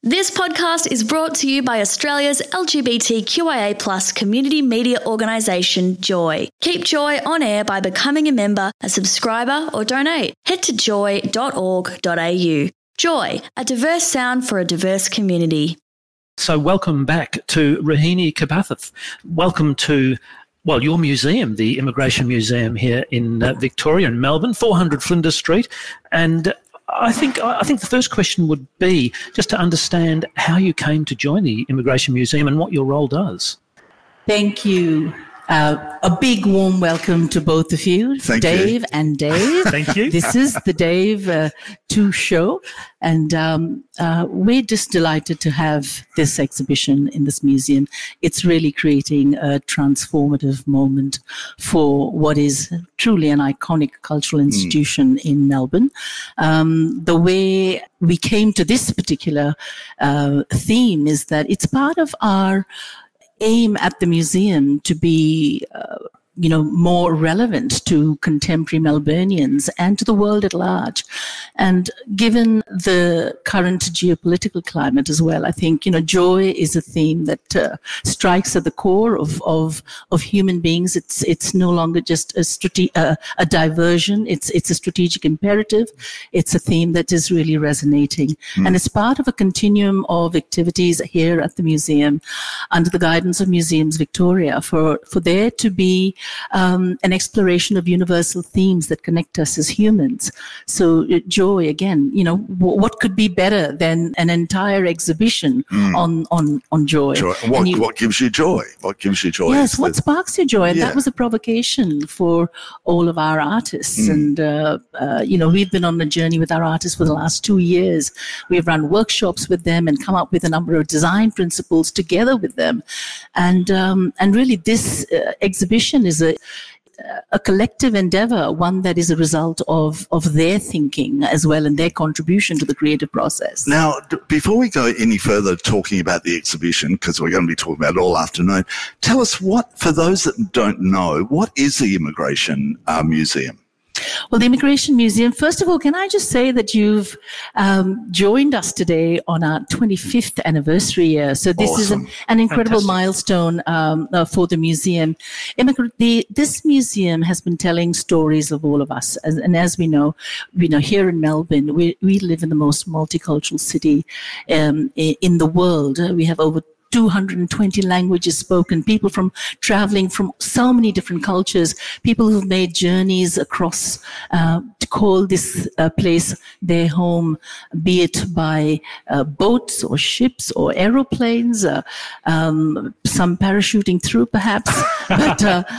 This podcast is brought to you by Australia's LGBTQIA+ community media organisation, Joy. Keep Joy on air by becoming a member, a subscriber or donate. Head to joy.org.au. Joy, a diverse sound for a diverse community. So welcome back to Rohini Kabathith. Welcome to your museum, the Immigration Museum here in Victoria, in Melbourne, 400 Flinders Street. And I think the first question would be just to understand how you came to join the Immigration Museum and what your role does. Thank you. A big warm welcome to both of you, Dave and Dave. Thank you. This is the Dave 2 show, and we're just delighted to have this exhibition in this museum. It's really creating a transformative moment for what is truly an iconic cultural institution in Melbourne. The way we came to this particular theme is that it's part of our aim at the museum to be more relevant to contemporary Melburnians and to the world at large. And given the current geopolitical climate as well, I think, joy is a theme that strikes at the core of human beings. It's no longer just a diversion. It's a strategic imperative. It's a theme that is really resonating. And it's part of a continuum of activities here at the museum under the guidance of Museums Victoria for there to be an exploration of universal themes that connect us as humans. So joy, again, what could be better than an entire exhibition on joy? Joy. What gives you joy? What gives you joy? Yes, what sparks your joy? And that was a provocation for all of our artists. And, we've been on a journey with our artists for the last 2 years. We've run workshops with them and come up with a number of design principles together with them. And really this exhibition is a collective endeavor, one that is a result of their thinking as well and their contribution to the creative process. Now, before we go any further talking about the exhibition, because we're going to be talking about it all afternoon, tell us for those that don't know, what is the Immigration Museum? Well, the Immigration Museum, first of all, can I just say that you've joined us today on our 25th anniversary year. So this is an incredible milestone for the museum. This museum has been telling stories of all of us. And as we know, here in Melbourne, we live in the most multicultural city in the world. We have over 220 languages spoken, people traveling from so many different cultures, people who've made journeys across to call this place their home, be it by boats or ships or aeroplanes, some parachuting through perhaps. But,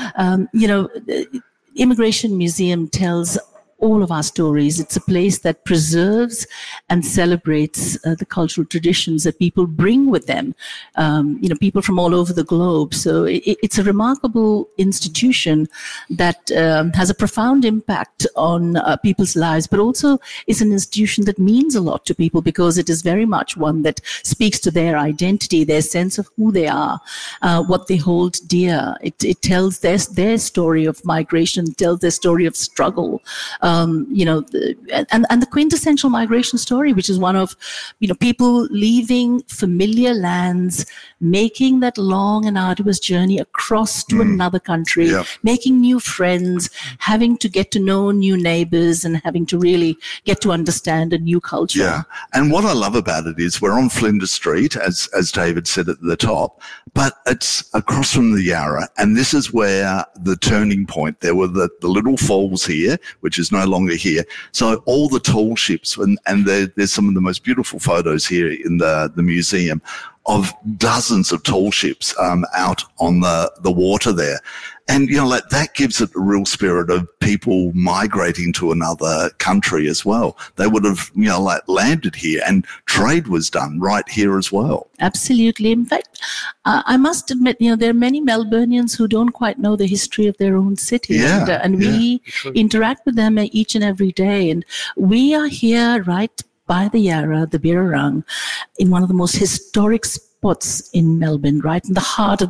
Immigration Museum tells all of our stories. It's a place that preserves and celebrates the cultural traditions that people bring with them, people from all over the globe. So it's a remarkable institution that has a profound impact on people's lives, but also is an institution that means a lot to people because it is very much one that speaks to their identity, their sense of who they are, what they hold dear. It tells their story of migration, tells their story of struggle, and the quintessential migration story, which is one of, people leaving familiar lands, making that long and arduous journey across to another country, making new friends, having to get to know new neighbors and having to really get to understand a new culture. Yeah. And what I love about it is we're on Flinders Street, as David said at the top, but it's across from the Yarra. And this is where the turning point, there were the little falls here, which is no longer here. So all the tall ships, and there's some of the most beautiful photos here in the museum of dozens of tall ships out on the water there. And, that gives it a real spirit of people migrating to another country as well. They would have, landed here and trade was done right here as well. Absolutely. In fact, I must admit, there are many Melburnians who don't quite know the history of their own city. And we interact with them each and every day. And we are here right by the Yarra, the Birrarung, in one of the most historic spots in Melbourne, right in the heart of this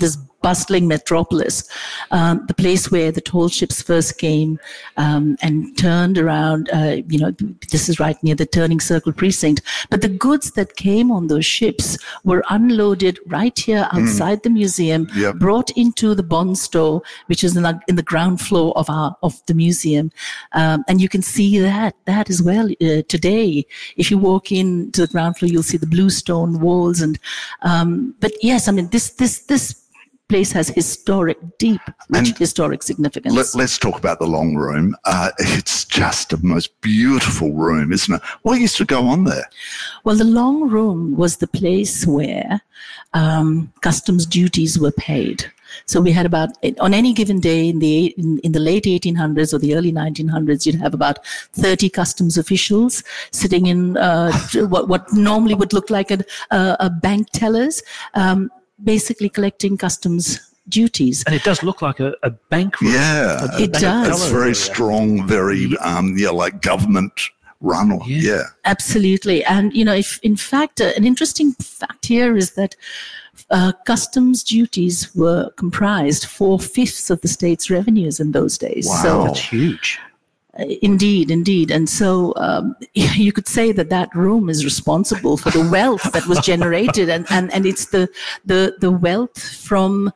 bustling metropolis, the place where the tall ships first came and turned around. This is right near the Turning Circle precinct. But the goods that came on those ships were unloaded right here outside the museum, brought into the bond store, which is in the ground floor of the museum, and you can see that as well today. If you walk into the ground floor, you'll see the blue stone walls, and but yes, I mean this place has deep historic significance. Let's talk about the Long Room. It's just the most beautiful room, isn't it? What used to go on there? Well, the Long Room was the place where customs duties were paid. So we had about, on any given day in the late 1800s or the early 1900s, you'd have about 30 customs officials sitting in what normally would look like a bank tellers, basically collecting customs duties. And it does look like a bank room. Yeah, it does. It's very strong, very like government run. Yeah, absolutely. And if in fact an interesting fact here is that customs duties were comprised 4/5 of the state's revenues in those days. Wow, so that's huge. Indeed. And so you could say that room is responsible for the wealth that was generated, and it's the wealth from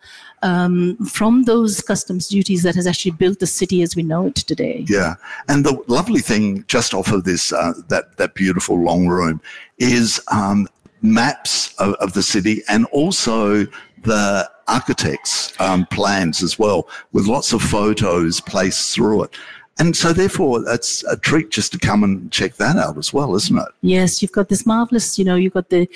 those customs duties that has actually built the city as we know it today. Yeah, and the lovely thing just off of this, that beautiful Long Room is maps of the city, and also the architects' plans as well, with lots of photos placed through it. And so therefore, it's a treat just to come and check that out as well, isn't it? Yes, you've got this marvelous, you've got the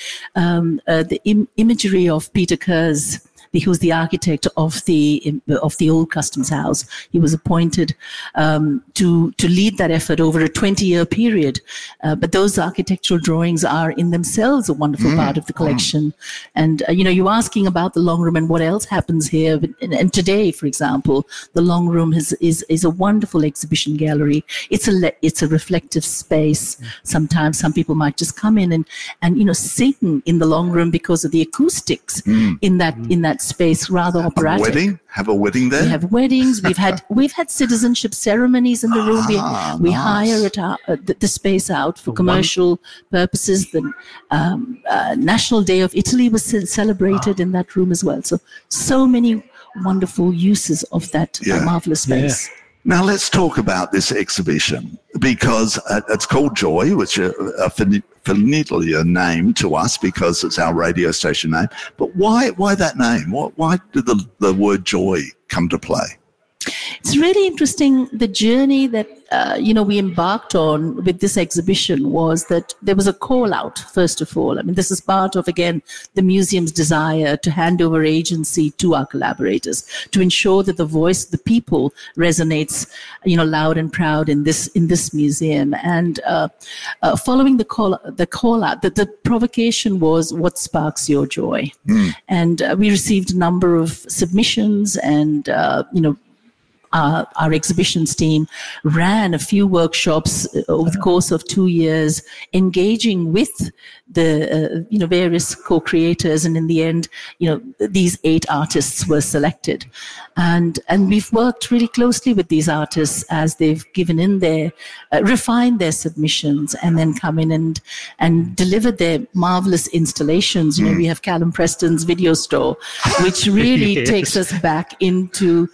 imagery of Peter Kerrs, who was the architect of the old customs house. He was appointed to lead that effort over a 20-year period. But those architectural drawings are in themselves a wonderful part of the collection. And you're asking about the Long Room and what else happens here. And today, for example, the Long Room is a wonderful exhibition gallery. It's a reflective space. Sometimes some people might just come in and sing in the Long Room because of the acoustics in that space, rather operatic. Have a wedding there? We have weddings. We've had citizenship ceremonies in the room. We hire the space out for commercial purposes. The National Day of Italy was celebrated in that room as well. So many wonderful uses of that marvelous space. Yeah. Now let's talk about this exhibition, because it's called Joy, which is a familiar name to us because it's our radio station name. But why that name? Why did the word joy come to play? It's really interesting. The journey that we embarked on with this exhibition was that there was a call out, first of all. I mean, this is part of, again, the museum's desire to hand over agency to our collaborators, to ensure that the voice of the people resonates, loud and proud in this museum. And following the call out, the provocation was, what sparks your joy? And we received a number of submissions, and our exhibitions team ran a few workshops over the course of 2 years, engaging with the various co-creators, and in the end, these 8 artists were selected, and we've worked really closely with these artists as they've given in their refined their submissions, and then come in and delivered their marvelous installations. We have Callum Preston's video store, which really takes us back into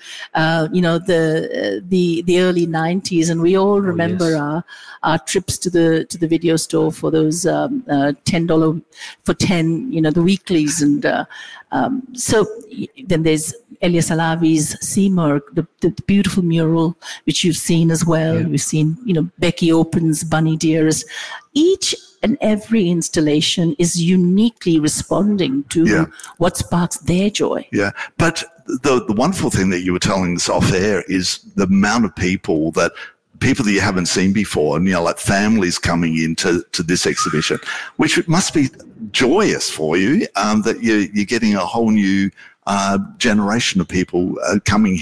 the early 90s, and we all remember our trips to the video store for those $10 for 10, the weeklies, and so then there's Elias Alavi's Seymour, the beautiful mural which you've seen as well. Yeah. We've seen Becky Open's Bunny Dearest. Each and every installation is uniquely responding to what sparks their joy. Yeah, but the wonderful thing that you were telling us off air is the amount of people that you haven't seen before, and like families coming into this exhibition, which must be joyous for you, that you're getting a whole new generation of people coming here.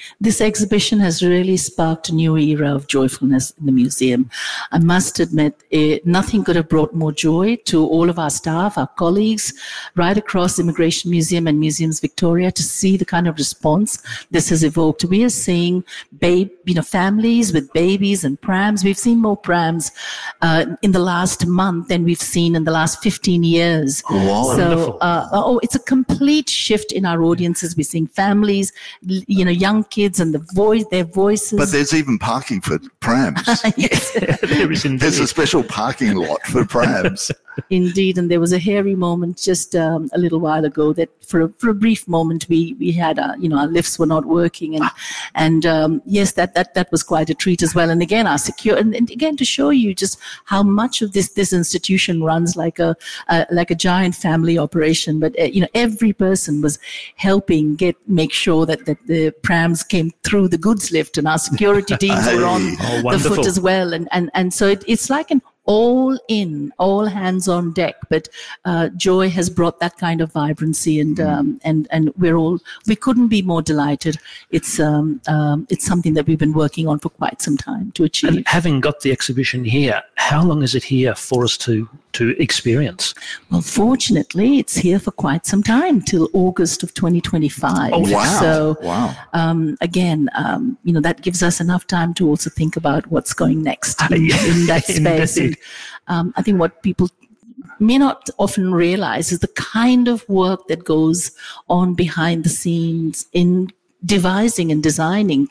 This exhibition has really sparked a new era of joyfulness in the museum. I must admit, nothing could have brought more joy to all of our staff, our colleagues, right across the Immigration Museum and Museums Victoria, to see the kind of response this has evoked. We are seeing families with babies and prams. We've seen more prams in the last month than we've seen in the last 15 years. Wow. So, it's a complete shift in our audiences. We're seeing families, young kids and their voices. But there's even parking for prams. Yes. There's a special parking lot for prams. Indeed, and there was a hairy moment just a little while ago that for a brief moment we had our lifts were not working, and yes, that was quite a treat as well. And again, our secure and again to show you just how much of this institution runs like a giant family operation. But every person was helping make sure that the prams came through the goods lift, and our security teams were on the foot as well, and so it's like an all hands on deck. But Joy has brought that kind of vibrancy, and we couldn't be more delighted. It's something that we've been working on for quite some time to achieve. And having got the exhibition here, how long is it here for us to experience? Well, fortunately, it's here for quite some time, till August of 2025. Oh, wow. So, wow. Again, that gives us enough time to also think about what's going next in that space. And I think what people may not often realize is the kind of work that goes on behind the scenes in devising and designing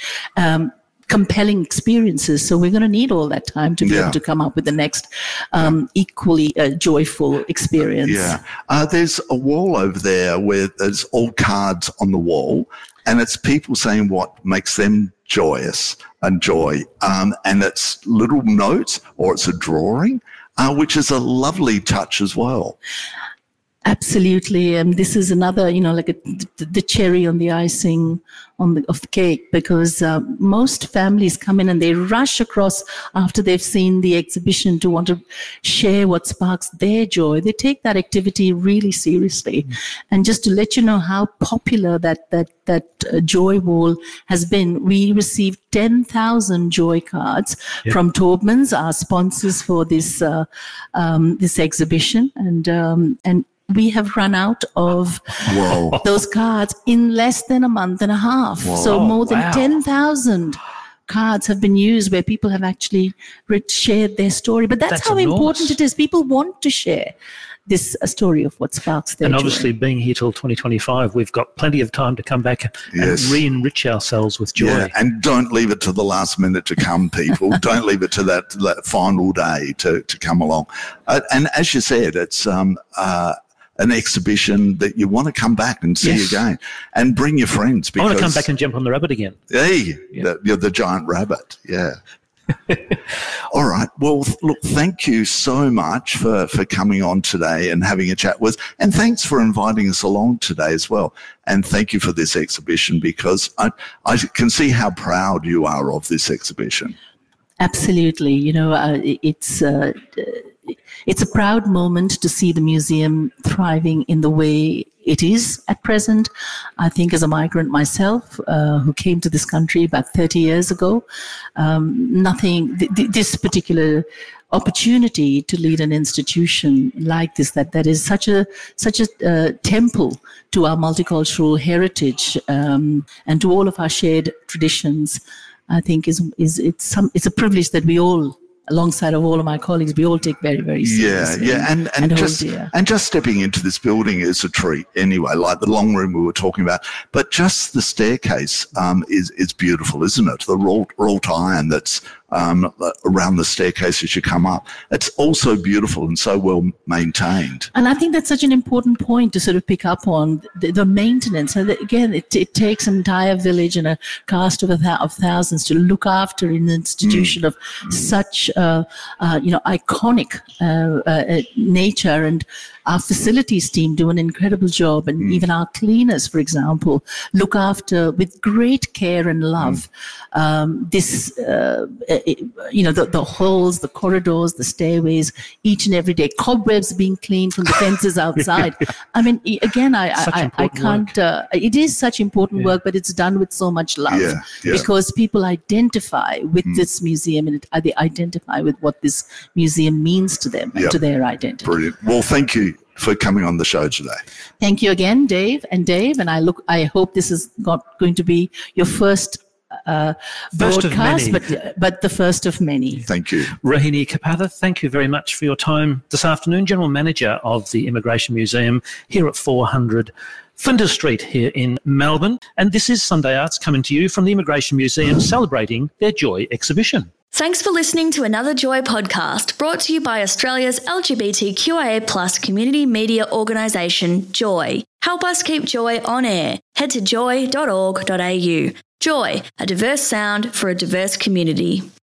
compelling experiences. So we're going to need all that time to be able to come up with the next equally joyful experience. Yeah. There's a wall over there where there's all cards on the wall, and it's people saying what makes them joyous and joy. And it's little notes, or it's a drawing, which is a lovely touch as well. Absolutely. And this is another, the cherry on the icing of the cake, because most families come in and they rush across after they've seen the exhibition to want to share what sparks their joy. They take that activity really seriously. And just to let you know how popular that joy wall has been, we received 10,000 joy cards from Taubmans, our sponsors for this exhibition, and we have run out of those cards in less than a month and a half. Whoa. So more than 10,000 cards have been used where people have actually shared their story. But that's how enormous. Important it is. People want to share this story of what sparks their joy. And obviously being here till 2025, we've got plenty of time to come back and re-enrich ourselves with joy. Yeah, and don't leave it to the last minute to come, people. Don't leave it to that final day to come along. And as you said, it's an exhibition that you want to come back and see again, and bring your friends. Because I want to come back and jump on the rabbit again. Hey, you're the giant rabbit. Yeah. All right. Well, look, thank you so much for coming on today and having a chat with us. And thanks for inviting us along today as well. And thank you for this exhibition, because I can see how proud you are of this exhibition. Absolutely. It's a proud moment to see the museum thriving in the way it is at present. I think as a migrant myself, who came to this country about 30 years ago, this particular opportunity to lead an institution like this, that is such a temple to our multicultural heritage, and to all of our shared traditions, I think it's a privilege that we all, alongside of all of my colleagues, we all take very, very seriously. And just stepping into this building is a treat anyway, like the long room we were talking about. But just the staircase is beautiful, isn't it? The wrought iron that's around the staircase as you come up. It's also beautiful and so well maintained. And I think that's such an important point to sort of pick up on, the maintenance. And again, it takes an entire village and a cast of thousands to look after an institution of such iconic nature. And our facilities team do an incredible job, and even our cleaners, for example, look after with great care and love this the halls, the corridors, the stairways, each and every day, cobwebs being cleaned from the fences outside. I mean, again, I can't. It is such important work, but it's done with so much love because people identify with this museum, and they identify with what this museum means to them and to their identity. Brilliant. Well, thank you for coming on the show today. Thank you again, Dave. And I hope this is not going to be your first broadcast, but the first of many. Thank you. Rohini Kapatha, thank you very much for your time this afternoon. General Manager of the Immigration Museum here at 400 Flinders Street here in Melbourne. And this is Sunday Arts coming to you from the Immigration Museum celebrating their Joy exhibition. Thanks for listening to another Joy podcast brought to you by Australia's LGBTQIA+ community media organisation, Joy. Help us keep Joy on air. Head to joy.org.au. Joy, a diverse sound for a diverse community.